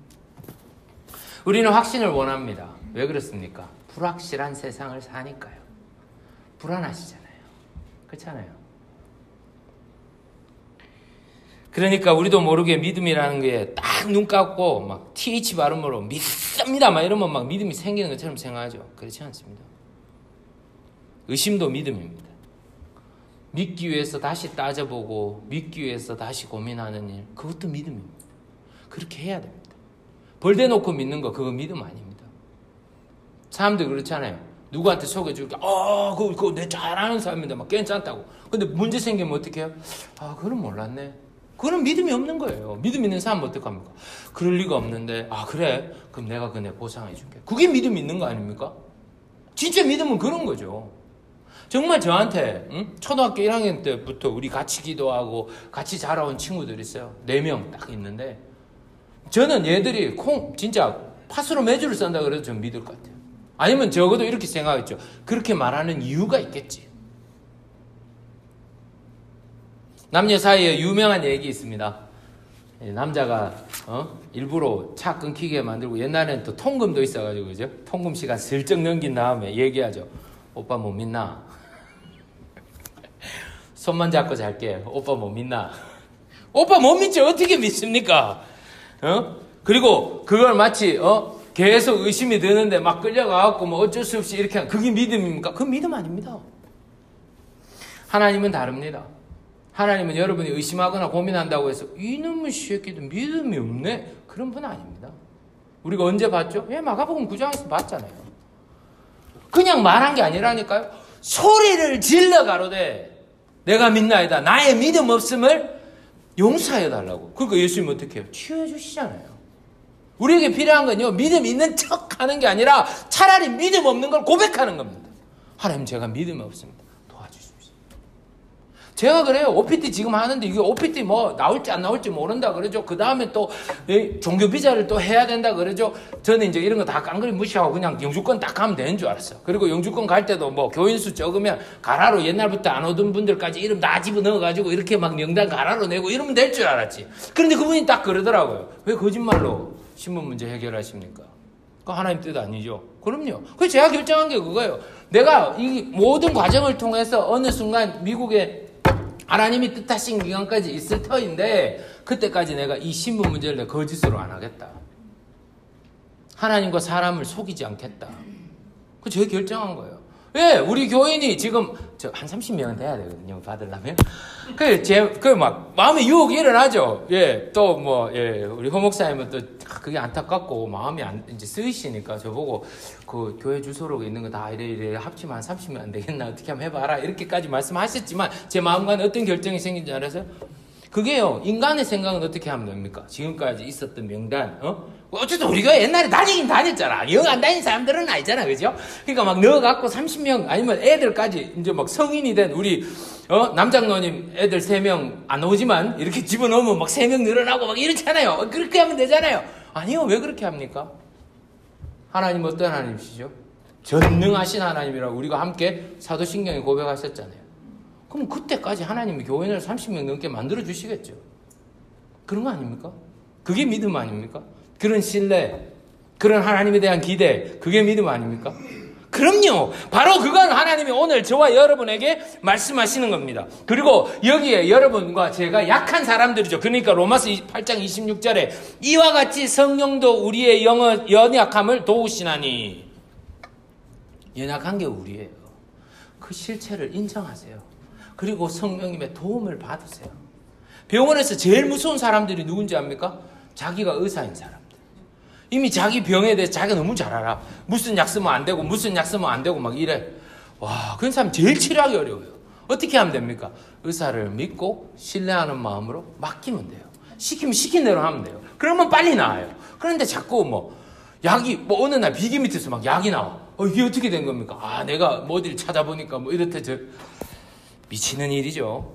우리는 확신을 원합니다. 왜 그렇습니까? 불확실한 세상을 사니까요. 불안하시잖아요. 그렇잖아요. 그러니까 우리도 모르게 믿음이라는 게 딱 눈 감고 막 티에이치 발음으로 믿습니다 막 이러면 막 믿음이 생기는 것처럼 생각하죠. 그렇지 않습니다. 의심도 믿음입니다. 믿기 위해서 다시 따져보고 믿기 위해서 다시 고민하는 일, 그것도 믿음입니다. 그렇게 해야 됩니다. 벌대 놓고 믿는 거, 그거 믿음 아닙니다. 사람들 그렇잖아요. 누구한테 속여줄게, 어, 그거, 그거 내 잘하는 사람인데 막 괜찮다고. 근데 문제 생기면 어떻게 해요? 아, 그건 몰랐네. 그건 믿음이 없는 거예요. 믿음 있는 사람은 어떡합니까? 그럴 리가 없는데, 아, 그래? 그럼 내가 그네 보상해 줄게. 그게 믿음 있는 거 아닙니까? 진짜 믿음은 그런 거죠. 정말 저한테, 응? 초등학교 일 학년 때부터 우리 같이 기도하고 같이 자라온 친구들 있어요. 네 명 딱 있는데, 저는 얘들이 콩, 진짜 팥으로 매주를 썬다 그래도 전 믿을 것 같아요. 아니면 적어도 이렇게 생각했죠. 그렇게 말하는 이유가 있겠지. 남녀 사이에 유명한 얘기 있습니다. 남자가 어? 일부러 차 끊기게 만들고, 옛날에는 또 통금도 있어가지고, 그죠? 통금 시간 슬쩍 넘긴 다음에 얘기하죠. 오빠 못 믿나? 손만 잡고 잘게. 오빠 못 믿나? 오빠 못 믿지 어떻게 믿습니까? 어? 그리고 그걸 마치 어? 계속 의심이 드는데 막 끌려가갖고 뭐 어쩔 수 없이 이렇게 하면 그게 믿음입니까? 그건 믿음 아닙니다. 하나님은 다릅니다. 하나님은 여러분이 의심하거나 고민한다고 해서 이놈의 새끼도 믿음이 없네? 그런 분 아닙니다. 우리가 언제 봤죠? 예, 마가복음 구 장에서 봤잖아요. 그냥 말한 게 아니라니까요. 소리를 질러 가로되 내가 믿나이다. 나의 믿음 없음을 용서해 달라고. 그러니까 예수님 어떻게 해요? 치유해 주시잖아요. 우리에게 필요한 건요, 믿음 있는 척 하는 게 아니라 차라리 믿음 없는 걸 고백하는 겁니다. 하나님, 제가 믿음이 없습니다. 도와주십시오. 제가 그래요. 오피티 지금 하는데 이게 오피티 뭐 나올지 안 나올지 모른다 그러죠. 그 다음에 또 종교 비자를 또 해야 된다 그러죠. 저는 이제 이런 거 다 깡그리 무시하고 그냥 영주권 딱 가면 되는 줄 알았어요. 그리고 영주권 갈 때도 뭐 교인수 적으면 가라로 옛날부터 안 오던 분들까지 이름 다 집어넣어가지고 이렇게 막 명단 가라로 내고 이러면 될 줄 알았지. 그런데 그분이 딱 그러더라고요. 왜 거짓말로 신문 문제 해결하십니까? 그 하나님 뜻 아니죠? 그럼요. 그래서 제가 결정한 게 그거예요. 내가 이 모든 과정을 통해서 어느 순간 미국에 하나님이 뜻하신 기간까지 있을 터인데, 그때까지 내가 이 신분 문제를 내가 거짓으로 안 하겠다. 하나님과 사람을 속이지 않겠다. 그 제가 결정한 거예요. 왜? 우리 교인이 지금 저 한 삼십 명은 돼야 되거든요. 받으려면. 그 제 그 막 마음에 유혹이 일어나죠. 예, 또 뭐 예, 우리 허 목사님은 또 그게 안타깝고 마음이 안 이제 쓰이시니까 저보고 그 교회 주소록 있는 거 다 이래 이래 합치면 한 삼십 명 안 되겠나, 어떻게 한번 해봐라 이렇게까지 말씀하셨지만 제 마음과는 어떤 결정이 생긴지 알아서요? 그게요, 인간의 생각은 어떻게 하면 됩니까? 지금까지 있었던 명단, 어? 어쨌든 우리가 옛날에 다니긴 다녔잖아. 영 안 다닌 사람들은 아니잖아. 그죠? 그러니까 막 넣어갖고 삼십 명, 아니면 애들까지, 이제 막 성인이 된 우리, 어? 남장로님 애들 세 명 안 오지만, 이렇게 집어넣으면 막 세 명 늘어나고 막 이렇잖아요. 그렇게 하면 되잖아요. 아니요, 왜 그렇게 합니까? 하나님 어떤 하나님이시죠? 전능하신 하나님이라고 우리가 함께 사도신경에 고백하셨잖아요. 그럼 그때까지 하나님이 교인을 삼십 명 넘게 만들어 주시겠죠. 그런 거 아닙니까? 그게 믿음 아닙니까? 그런 신뢰, 그런 하나님에 대한 기대, 그게 믿음 아닙니까? 그럼요. 바로 그건 하나님이 오늘 저와 여러분에게 말씀하시는 겁니다. 그리고 여기에 여러분과 제가 약한 사람들이죠. 그러니까 로마서 팔 장 이십육 절에 이와 같이 성령도 우리의 영어, 연약함을 도우시나니. 연약한 게 우리예요. 그 실체를 인정하세요. 그리고 성령님의 도움을 받으세요. 병원에서 제일 무서운 사람들이 누군지 압니까? 자기가 의사인 사람들. 이미 자기 병에 대해서 자기가 너무 잘 알아. 무슨 약 쓰면 안 되고 무슨 약 쓰면 안 되고 막 이래. 와, 그런 사람 제일 치료하기 어려워요. 어떻게 하면 됩니까? 의사를 믿고 신뢰하는 마음으로 맡기면 돼요. 시키면 시킨 대로 하면 돼요. 그러면 빨리 나아요. 그런데 자꾸 뭐 약이 뭐 어느 날 비계 밑에서 막 약이 나와. 어, 이게 어떻게 된 겁니까? 아, 내가 뭐 어디를 찾아보니까 뭐 이렇대 저 미치는 일이죠.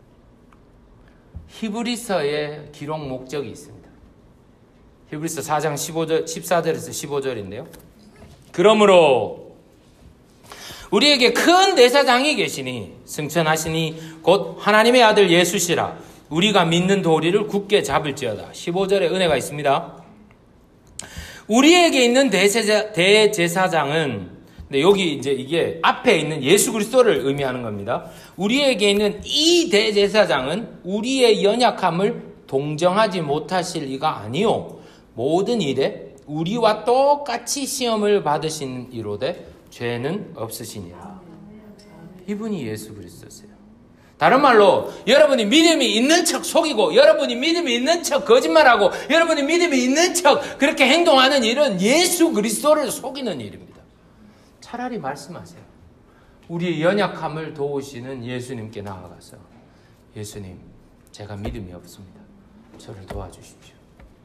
히브리서의 기록 목적이 있습니다. 히브리서 사 장 십오 절, 십사 절에서 십오 절인데요. 그러므로 우리에게 큰 대사장이 계시니 승천하시니 곧 하나님의 아들 예수시라. 우리가 믿는 도리를 굳게 잡을지어다. 십오 절에 은혜가 있습니다. 우리에게 있는 대제사, 대제사장은, 근데 여기 이제 이게 앞에 있는 예수 그리스도를 의미하는 겁니다. 우리에게 있는 이 대제사장은 우리의 연약함을 동정하지 못하실 이가 아니요 모든 일에 우리와 똑같이 시험을 받으신 이로되 죄는 없으시니라. 이분이 예수 그리스도세요. 다른 말로 여러분이 믿음이 있는 척 속이고 여러분이 믿음이 있는 척 거짓말하고 여러분이 믿음이 있는 척 그렇게 행동하는 일은 예수 그리스도를 속이는 일입니다. 차라리 말씀하세요. 우리의 연약함을 도우시는 예수님께 나아가서 예수님, 제가 믿음이 없습니다. 저를 도와주십시오.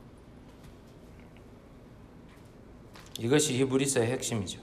이것이 히브리서의 핵심이죠.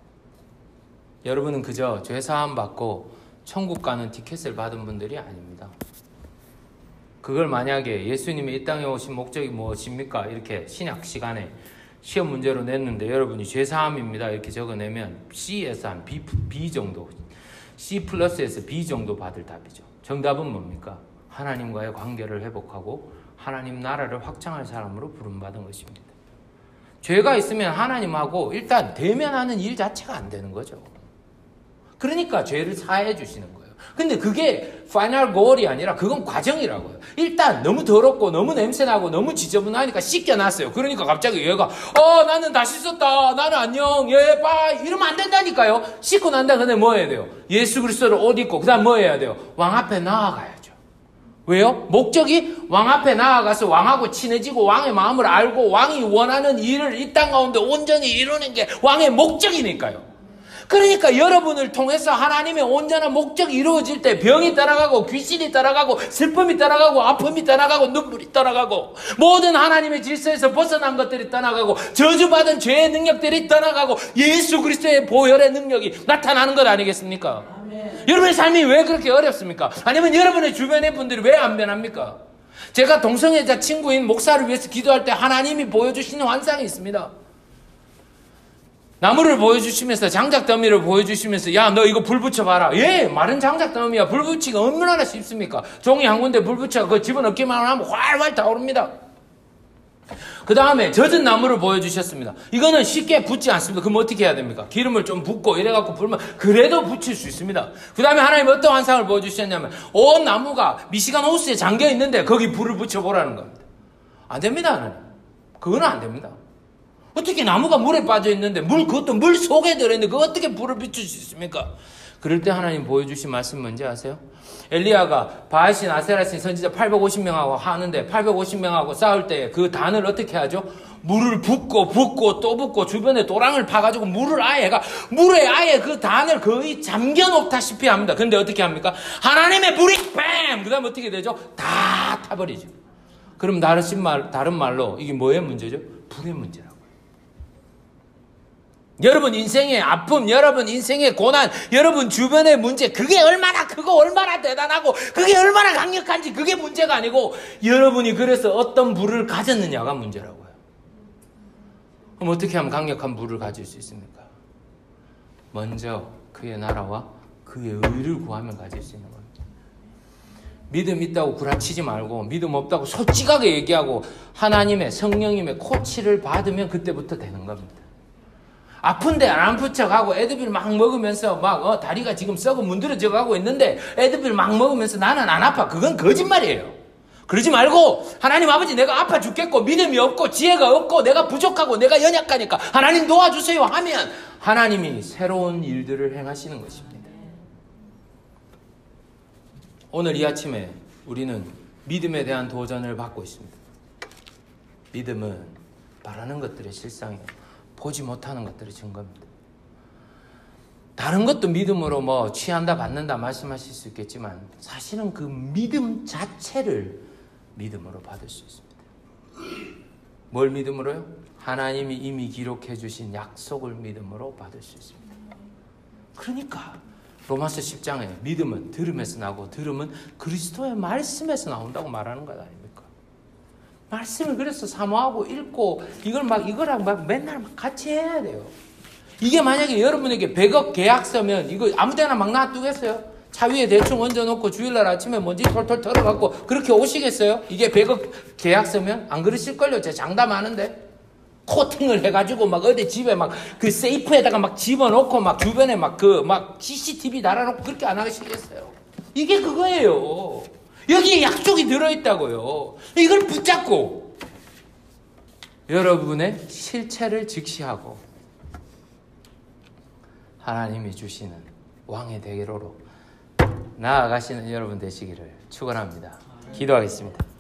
여러분은 그저 죄사함 받고 천국 가는 티켓을 받은 분들이 아닙니다. 그걸 만약에 예수님이 이 땅에 오신 목적이 무엇입니까? 이렇게 신약 시간에 시험 문제로 냈는데 여러분이 죄사함입니다 이렇게 적어내면 C에서 한 B, B 정도, C 플러스에서 B 정도 받을 답이죠. 정답은 뭡니까? 하나님과의 관계를 회복하고 하나님 나라를 확장할 사람으로 부름받은 것입니다. 죄가 있으면 하나님하고 일단 대면하는 일 자체가 안 되는 거죠. 그러니까 죄를 사해 주시는 거예요. 근데 그게 파이널 골이 아니라 그건 과정이라고요. 일단 너무 더럽고 너무 냄새나고 너무 지저분하니까 씻겨놨어요. 그러니까 갑자기 얘가 어 나는 다 씻었다. 나는 안녕. 예 빠이. 이러면 안 된다니까요. 씻고 난 다음에 근데 뭐 해야 돼요? 예수 그리스도를 옷 입고 그 다음 뭐 해야 돼요? 왕 앞에 나아가야죠. 왜요? 목적이 왕 앞에 나아가서 왕하고 친해지고 왕의 마음을 알고 왕이 원하는 일을 이 땅 가운데 온전히 이루는 게 왕의 목적이니까요. 그러니까 여러분을 통해서 하나님의 온전한 목적이 이루어질 때 병이 따라가고 귀신이 따라가고 슬픔이 따라가고 아픔이 따라가고 눈물이 따라가고 모든 하나님의 질서에서 벗어난 것들이 떠나가고 저주받은 죄의 능력들이 떠나가고 예수 그리스도의 보혈의 능력이 나타나는 것 아니겠습니까? 아멘. 여러분의 삶이 왜 그렇게 어렵습니까? 아니면 여러분의 주변의 분들이 왜 안 변합니까? 제가 동성애자 친구인 목사를 위해서 기도할 때 하나님이 보여주시는 환상이 있습니다. 나무를 보여주시면서 장작 더미를 보여주시면서 야 너 이거 불 붙여봐라. 예, 마른 장작 더미야. 불 붙이기가 얼마나 쉽습니까? 종이 한 군데 불 붙여 그 집어넣기만 하면 활활 타오릅니다. 그 다음에 젖은 나무를 보여주셨습니다. 이거는 쉽게 붙지 않습니다. 그럼 어떻게 해야 됩니까? 기름을 좀 붓고 이래갖고 불면 그래도 붙일 수 있습니다. 그 다음에 하나님 어떤 환상을 보여주셨냐면 온 나무가 미시간 호스에 잠겨있는데 거기 불을 붙여보라는 겁니다. 안 됩니다. 하나님. 그거는 안 됩니다. 어떻게 나무가 물에 빠져 있는데 물 그것도 물 속에 들어있는데 그거 어떻게 불을 비출 수 있습니까? 그럴 때 하나님 보여주신 말씀 뭔지 아세요? 엘리야가 바알신 아세라신 선지자 팔백오십 명하고 하는데 팔백오십 명하고 싸울 때 그 단을 어떻게 하죠? 물을 붓고 붓고 또 붓고 주변에 도랑을 파가지고 물을 아예 가 물에 아예 그 단을 거의 잠겨 놓다시피 합니다. 근데 어떻게 합니까? 하나님의 불이 뱀! 그 다음에 어떻게 되죠? 다 타버리죠. 그럼 다른 말, 다른 말로 이게 뭐의 문제죠? 불의 문제라고. 여러분 인생의 아픔, 여러분 인생의 고난, 여러분 주변의 문제, 그게 얼마나 크고 얼마나 대단하고 그게 얼마나 강력한지 그게 문제가 아니고 여러분이 그래서 어떤 불을 가졌느냐가 문제라고요. 그럼 어떻게 하면 강력한 불을 가질 수 있습니까? 먼저 그의 나라와 그의 의를 구하면 가질 수 있는 겁니다. 믿음 있다고 구라치지 말고 믿음 없다고 솔직하게 얘기하고 하나님의 성령님의 코치를 받으면 그때부터 되는 겁니다. 아픈데 안 아픈 척하고 애드빌 막 먹으면서 막 어, 다리가 지금 썩어 문드러져 가고 있는데 애드빌 막 먹으면서 나는 안 아파. 그건 거짓말이에요. 그러지 말고 하나님 아버지 내가 아파 죽겠고 믿음이 없고 지혜가 없고 내가 부족하고 내가 연약하니까 하나님 도와주세요 하면 하나님이 새로운 일들을 행하시는 것입니다. 오늘 이 아침에 우리는 믿음에 대한 도전을 받고 있습니다. 믿음은 바라는 것들의 실상이에요. 보지 못하는 것들의 증거입니다. 다른 것도 믿음으로 뭐 취한다 받는다 말씀하실 수 있겠지만 사실은 그 믿음 자체를 믿음으로 받을 수 있습니다. 뭘 믿음으로요? 하나님이 이미 기록해 주신 약속을 믿음으로 받을 수 있습니다. 그러니까 로마서 십 장에 믿음은 들음에서 나고 들음은 그리스도의 말씀에서 나온다고 말하는 것 아닙니까? 말씀을 그래서 사모하고 읽고 이걸 막 이거랑 막 맨날 막 같이 해야 돼요. 이게 만약에 여러분에게 백억 계약서면 이거 아무 데나 막 놔두겠어요? 차 위에 대충 얹어놓고 주일날 아침에 먼지 털털 털어갖고 그렇게 오시겠어요? 이게 백억 계약서면? 안 그러실걸요? 제가 장담하는데. 코팅을 해가지고 막 어디 집에 막 그 세이프에다가 막 집어넣고 막 주변에 막 그 막 씨씨티비 달아놓고 그렇게 안 하시겠어요? 이게 그거예요. 여기에 약속이 들어있다고요. 이걸 붙잡고 여러분의 실체를 직시하고 하나님이 주시는 왕의 대로로 나아가시는 여러분 되시기를 축원합니다. 기도하겠습니다.